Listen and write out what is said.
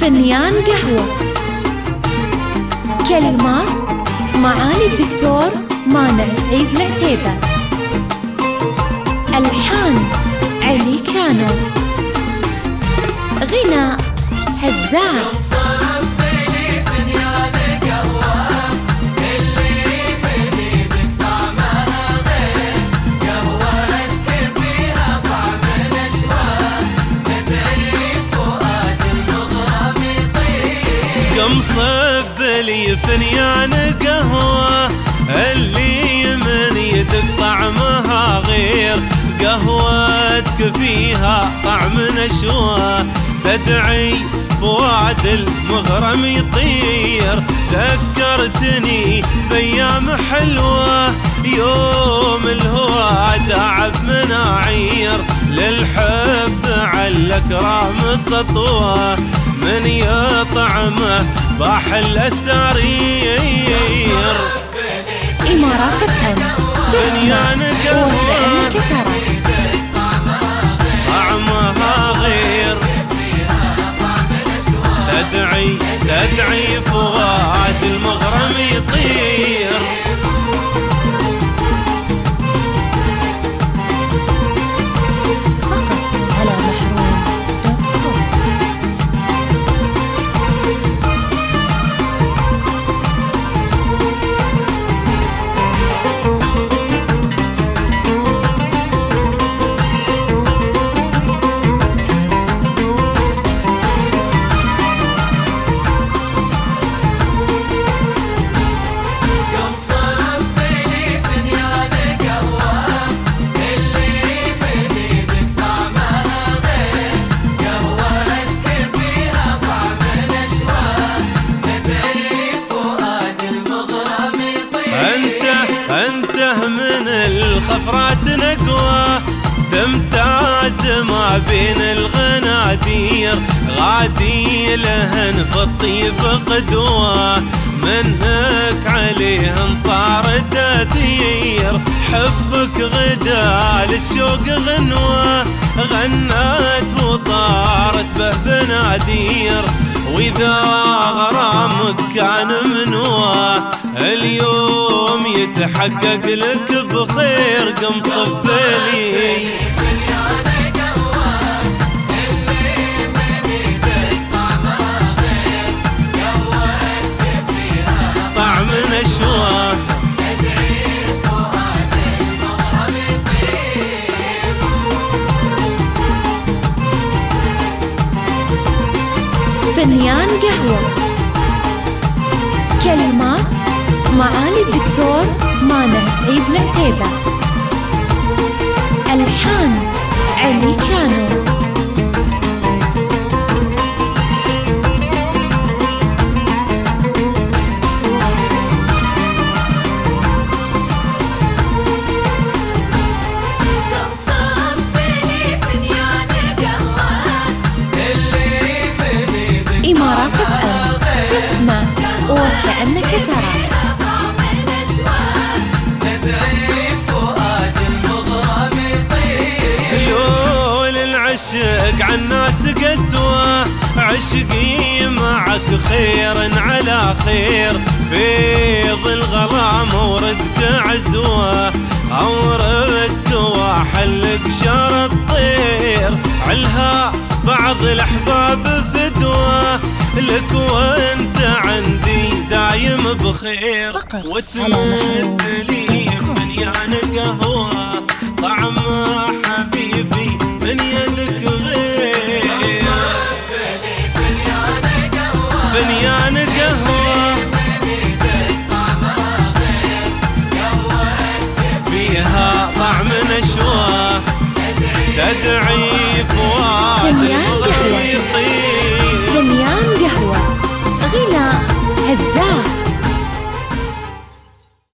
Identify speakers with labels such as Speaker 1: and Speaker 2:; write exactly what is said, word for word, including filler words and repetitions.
Speaker 1: فنيان قهوة. كلمات معالي الدكتور مانع سعيد العتيبة. ألحان علي كانو. غناء هزاع.
Speaker 2: قم صب لي فنيان قهوة اللي من يدك طعمها غير، قهوتك فيها طعم نشوة تدعي فؤاد المغرم يطير. ذكرتني بأيام حلوة يوم الهوى داعب مناعير، للحب على سطوة من يطعمه باح الأسارير.
Speaker 1: إمارات أم
Speaker 2: فنيان قهوة طعمها غير، تدعي تدعي فؤاد المغرم يطير. من الخفرات نقوى تمتاز ما بين الغنادير، غادي لهن في الطيب قدوة منك عليهن صار تأثير. حبك غدا للشوق غنوة غنت وطارت به بنادير، وإذا غرامك كان منوى اليوم يتحقق لك بخير. قم صفلي طعم نشوة
Speaker 1: فنيان قهوة. كلمات معالي الدكتور مانع سعيد العتيبة. ألحان علي كانو. إمارات أم تسمع وكأنك ترى.
Speaker 2: عشق عالناس قسوة عشقي معك خير على خير، فيض الغلام وردك عزوة أوردك وحلق شار الطير. علها بعض الأحباب فدوة لك وانت عندي دايم بخير، وتمد لي فنيان قهوة طعمها حبيبي من يدك غير. فنيان قهوة فيها طعم نشوة تدعي فؤاد المغرب يطير.
Speaker 1: فنيان قهوة. غناء هزاع.